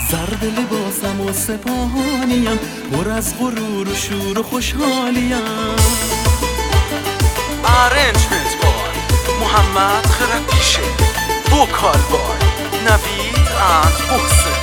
زرد لباسم و سپاهانیم، پر از غرور و شور و خوشحالیم. ارنجمنت بای محمد خردیشه، وکال بای نوید اند محسن.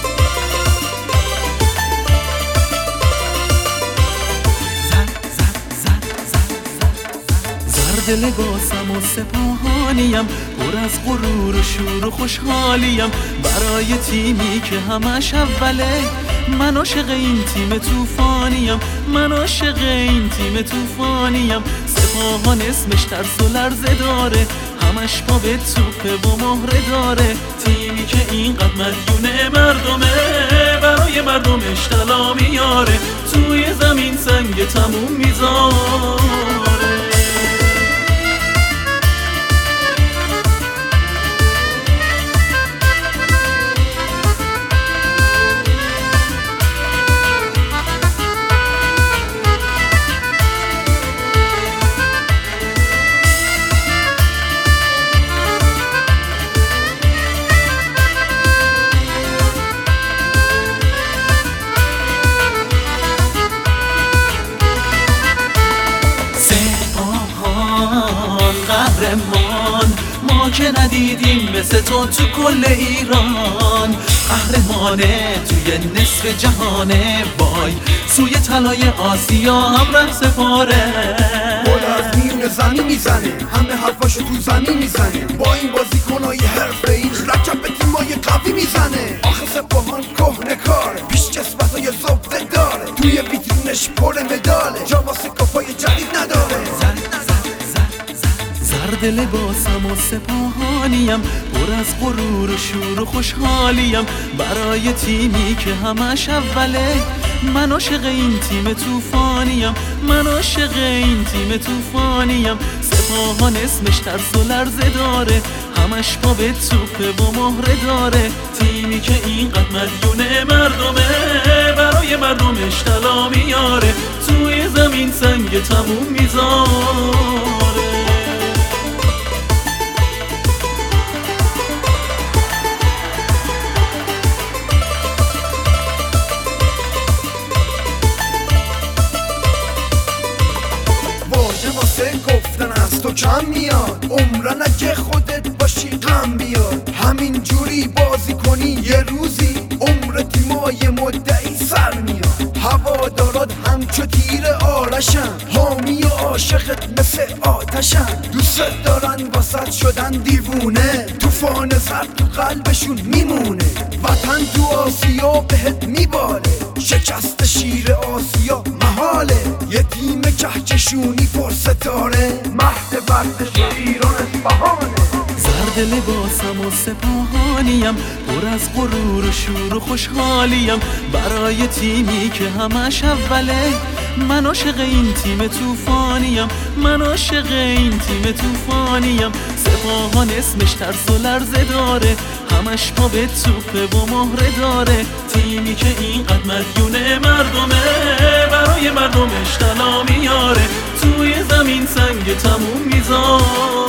زرد لباسم و سپاهانیم، پر از غرور و شور و خوشحالیم. برای تیمی که همش اوله، من عاشق این تیم طوفانیم، من عاشق این تیم طوفانیم. سپاهان اسمش ترس و لرزه داره، همش پا به توپه و مهره داره. تیمی که اینقدر مدیون مردمه، برای مردمش طلا میاره، توی زمین سنگ تموم میذاره. قهرمان ما که ندیدیم مثل تو کل ایران. قهرمانه توی نصف جهانه، وای سوی طلای آسیا هم ره سپاره. گل از میون زمین میزنه، همه حرفاشو تو زمین میزنه. با این بازیکنای حرفه‌ای رکب به تیمای قوی میزنه. آخه سپاهان کهنه کاره، پیش کسبتای ضبطه داره، توی ویترینش پر مداله، جا واسه کاپای جدید نداره. زرد لباسم و سپاهانیم، پر از غرور و شور و خوشحالیم. برای تیمی که همش اوله، من عاشق این تیم طوفانیم، من عاشق این تیم طوفانیم. سپاهان اسمش ترس و لرزه داره، همش پا به توپه و مهره داره. تیمی که اینقدر مدیون مردمه، برای مردمش طلا میاره، توی زمین سنگ تموم میذاره. واسه گفتن از تو کم میاد، عمرن اگه خودت باشی غم بیاد. همین جوری بازی کنی یه روزی، عمر تیمای مدعی سر میاد. هوادارات همچو تیر آرشن، حامی و عاشقت مثل آتشن. دوست دارن واسط شدن دیوونه، طوفان زرد تو قلبشون میمونه. وطن تو آسیا بهت میباله، شکست شیر آسیا محاله. یه تیم کهکشونی پر ستاره، مهد ورزش ایران اصفهانه. زرد لباسم و سپاهانیم، پر از غرور و شور و خوشحالیم. برای تیمی که همش اوله، من عاشق این تیم طوفانیم، من عاشق این تیم طوفانیم. سپاهان اسمش ترس و لرزه داره، همش پا به توپه و مهره داره. تیمی که اینقدر مدیون مردمه، برای مردمش طلا میاره، توی زمین سنگ تموم میذاره.